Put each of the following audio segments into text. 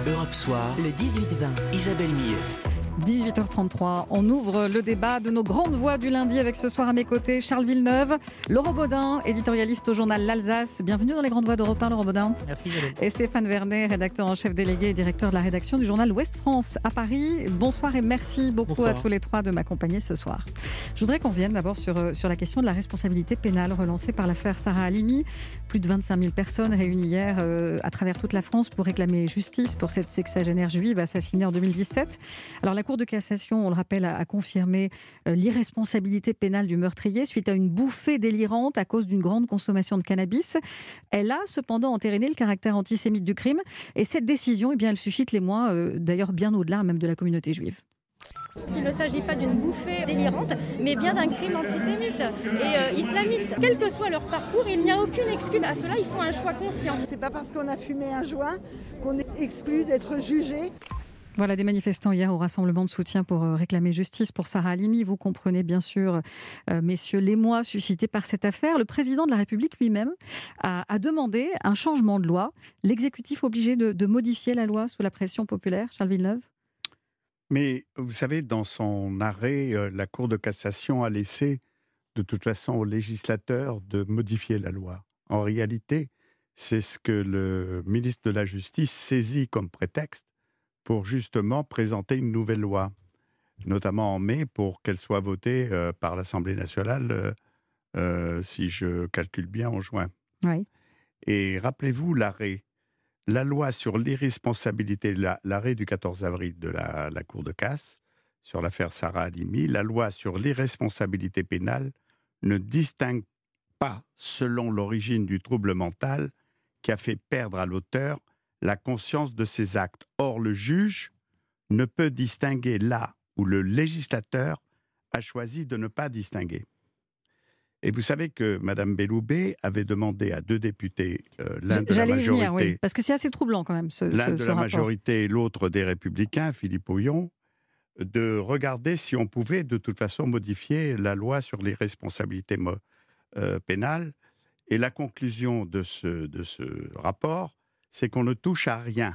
Europe Soir, le 18-20, Isabelle Millet. 18h33, on ouvre le débat de nos grandes voix du lundi avec ce soir à mes côtés Charles Villeneuve, Laurent Baudin, éditorialiste au journal L'Alsace. Bienvenue dans les grandes voix d'Europe 1, Laurent Baudin. Merci Isabelle. Et Stéphane Vernet, rédacteur en chef délégué et directeur de la rédaction du journal Ouest France à Paris. Bonsoir et merci beaucoup à tous les trois de m'accompagner ce soir. Je voudrais qu'on vienne d'abord sur la question de la responsabilité pénale relancée par l'affaire Sarah Halimi. Plus de 25 000 personnes réunies hier à travers toute la France pour réclamer justice pour cette sexagénaire juive assassinée en 2017. Alors la Cour de cassation, on le rappelle, a confirmé l'irresponsabilité pénale du meurtrier suite à une bouffée délirante à cause d'une grande consommation de cannabis. Elle a cependant entériné le caractère antisémite du crime et cette décision, elle suscite l'émoi, d'ailleurs bien au-delà même de la communauté juive. Il ne s'agit pas d'une bouffée délirante, mais bien d'un crime antisémite et islamiste. Quel que soit leur parcours, il n'y a aucune excuse à cela, ils font un choix conscient. C'est pas parce qu'on a fumé un joint qu'on est exclu d'être jugé. Voilà des manifestants hier au rassemblement de soutien pour réclamer justice pour Sarah Halimi. Vous comprenez bien sûr, messieurs, l'émoi suscité par cette affaire. Le président de la République lui-même a demandé un changement de loi. L'exécutif obligé de modifier la loi sous la pression populaire, Charles Villeneuve ? Mais vous savez, dans son arrêt, la Cour de cassation a laissé de toute façon aux législateurs de modifier la loi. En réalité, c'est ce que le ministre de la Justice saisit comme prétexte pour justement présenter une nouvelle loi, notamment en mai, pour qu'elle soit votée par l'Assemblée nationale, si je calcule bien, en juin. Oui. Et rappelez-vous l'arrêt, la loi sur l'irresponsabilité, l'arrêt du 14 avril de la Cour de casse sur l'affaire Sarah Halimi, la loi sur l'irresponsabilité pénale ne distingue pas, selon l'origine du trouble mental, qui a fait perdre à l'auteur la conscience de ses actes. Or, le juge ne peut distinguer là où le législateur a choisi de ne pas distinguer. Et vous savez que Mme Belloubet avait demandé à deux députés, l'un de la majorité, venir, oui, parce que c'est assez troublant quand même l'un de la rapport. majorité et l'autre des Républicains, Philippe Houillon, de regarder si on pouvait de toute façon modifier la loi sur les responsabilités pénales. Et la conclusion de ce rapport, c'est qu'on ne touche à rien.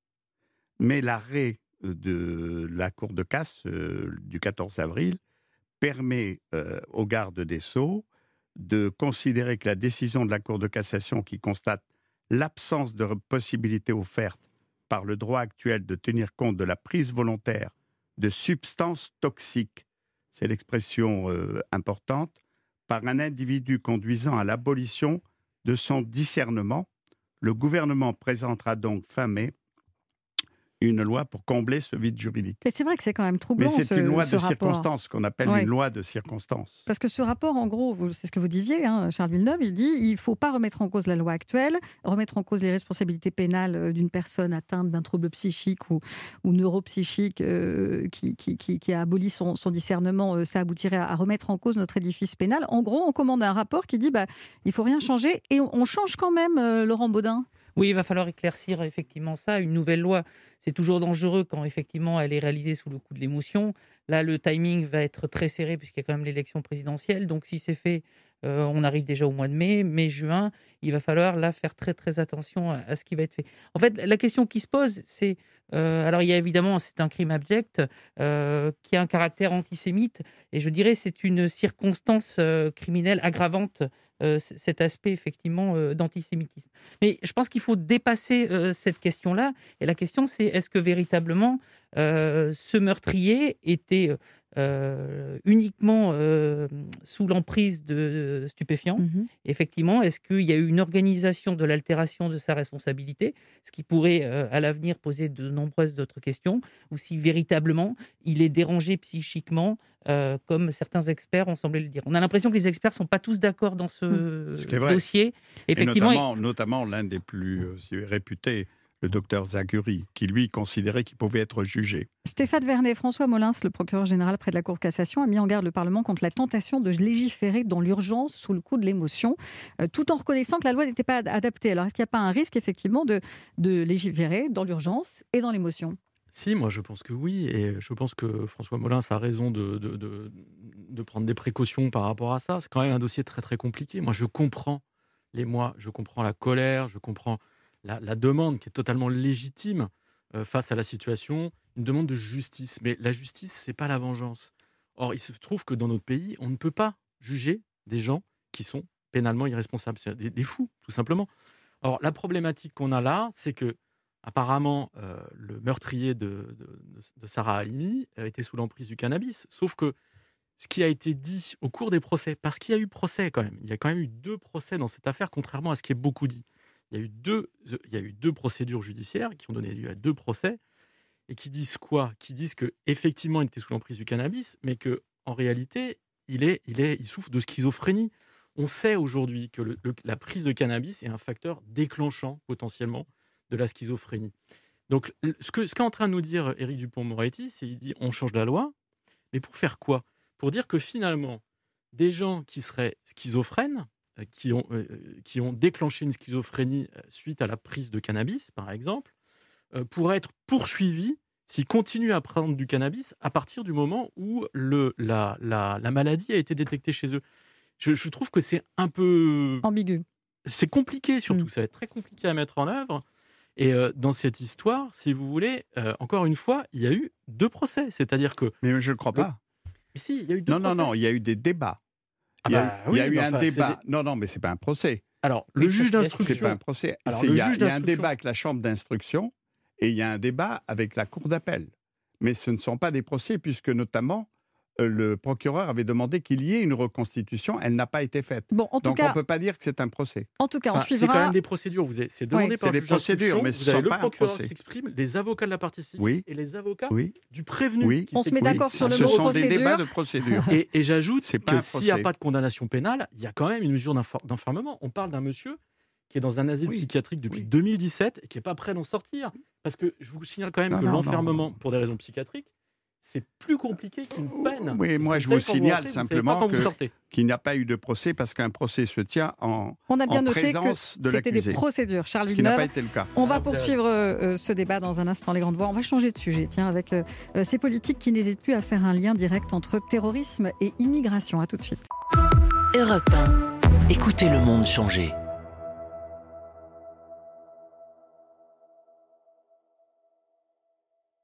Mais l'arrêt de la Cour de casse du 14 avril permet au garde des Sceaux de considérer que la décision de la Cour de cassation qui constate l'absence de possibilité offerte par le droit actuel de tenir compte de la prise volontaire de substances toxiques, c'est l'expression importante, par un individu conduisant à l'abolition de son discernement. Le gouvernement présentera donc fin mai une loi pour combler ce vide juridique. Et c'est vrai que c'est quand même troublant. Mais c'est une loi de rapport. circonstance, qu'on appelle une loi de circonstance. Parce que ce rapport, en gros, c'est ce que vous disiez, Charles Villeneuve, il dit qu'il ne faut pas remettre en cause la loi actuelle, remettre en cause les responsabilités pénales d'une personne atteinte d'un trouble psychique ou neuropsychique qui a aboli son discernement. Ça aboutirait à remettre en cause notre édifice pénal. En gros, on commande un rapport qui dit il ne faut rien changer et on change quand même, Laurent Baudin. Oui, il va falloir éclaircir effectivement ça. Une nouvelle loi, c'est toujours dangereux quand effectivement elle est réalisée sous le coup de l'émotion. Là, le timing va être très serré puisqu'il y a quand même l'élection présidentielle. Donc, si c'est fait, on arrive déjà au mois de mai, juin. Il va falloir là faire très très attention à ce qui va être fait. En fait, la question qui se pose, c'est alors il y a évidemment c'est un crime abject qui a un caractère antisémite et je dirais c'est une circonstance criminelle aggravante. Cet aspect effectivement d'antisémitisme. Mais je pense qu'il faut dépasser cette question-là. Et la question, c'est est-ce que véritablement ce meurtrier était uniquement sous l'emprise de stupéfiants. Effectivement, est-ce qu'il y a eu une organisation de l'altération de sa responsabilité, ce qui pourrait à l'avenir poser de nombreuses autres questions, ou si véritablement il est dérangé psychiquement, comme certains experts ont semblé le dire. On a l'impression que les experts ne sont pas tous d'accord dans ce dossier. Effectivement, notamment l'un des plus réputés, le docteur Zaguri, qui lui considérait qu'il pouvait être jugé. Stéphane Vernet, François Molins, le procureur général près de la Cour de cassation, a mis en garde le Parlement contre la tentation de légiférer dans l'urgence sous le coup de l'émotion, tout en reconnaissant que la loi n'était pas adaptée. Alors est-ce qu'il n'y a pas un risque effectivement de légiférer dans l'urgence et dans l'émotion ? Si, moi je pense que oui, et je pense que François Molins a raison de prendre des précautions par rapport à ça. C'est quand même un dossier très très compliqué. Moi je comprends l'émoi, je comprends la colère, je comprends la demande qui est totalement légitime face à la situation, une demande de justice. Mais la justice, c'est pas la vengeance. Or, il se trouve que dans notre pays, on ne peut pas juger des gens qui sont pénalement irresponsables. C'est des fous, tout simplement. Or, la problématique qu'on a là, c'est que apparemment, le meurtrier de Sarah Halimi était sous l'emprise du cannabis. Sauf que ce qui a été dit au cours des procès, parce qu'il y a eu procès quand même, il y a quand même eu 2 procès dans cette affaire, contrairement à ce qui est beaucoup dit. Il y a eu 2 procédures judiciaires qui ont donné lieu à 2 procès et qui disent quoi ? Qui disent qu'effectivement, il était sous l'emprise du cannabis, mais qu'en réalité, il souffre de schizophrénie. On sait aujourd'hui que la prise de cannabis est un facteur déclenchant potentiellement de la schizophrénie. Donc, ce qu'est en train de nous dire Éric Dupond-Moretti, c'est qu'il dit on change la loi, mais pour faire quoi ? Pour dire que finalement, des gens qui seraient schizophrènes, qui ont déclenché une schizophrénie suite à la prise de cannabis, par exemple, pourraient être poursuivis s'ils continuent à prendre du cannabis à partir du moment où la maladie a été détectée chez eux. Je trouve que c'est un peu... ambigu. C'est compliqué surtout, ça va être très compliqué à mettre en œuvre. Et dans cette histoire, si vous voulez, encore une fois, il y a eu 2 procès. C'est-à-dire que... Mais je ne crois pas. Mais si, il y a eu 2 procès. Non, il y a eu des débats. Il y a eu un débat. Non, mais ce n'est pas un procès. Alors, le juge d'instruction... Ce n'est pas un procès. Il y a un débat avec la chambre d'instruction et il y a un débat avec la cour d'appel. Mais ce ne sont pas des procès puisque notamment... le procureur avait demandé qu'il y ait une reconstitution, elle n'a pas été faite. Bon, donc on ne peut pas dire que c'est un procès. En tout cas, on suivra... C'est quand même des procédures. C'est demandé par le juge d'instruction. Mais vous avez le procureur qui s'exprime, les avocats de la partie civile et les avocats du prévenu. On se met d'accord sur le mot procédure. Ce sont des débats de procédure. Et j'ajoute que s'il n'y a pas de condamnation pénale, il y a quand même une mesure d'enfermement. On parle d'un monsieur qui est dans un asile psychiatrique depuis 2017 et qui n'est pas prêt d'en sortir. Parce que je vous signale quand même que l'enfermement pour des raisons psychiatriques, c'est plus compliqué qu'une peine. Oui, moi je vous signale simplement qu'il n'y a pas eu de procès parce qu'un procès se tient en présence de l'accusé. On a bien noté que c'était des procédures. Charles Ce qui n'a pas été le cas. On va poursuivre ce débat dans un instant, les grandes voix. On va changer de sujet, avec ces politiques qui n'hésitent plus à faire un lien direct entre terrorisme et immigration. À tout de suite. Europe 1. Écoutez le monde changer.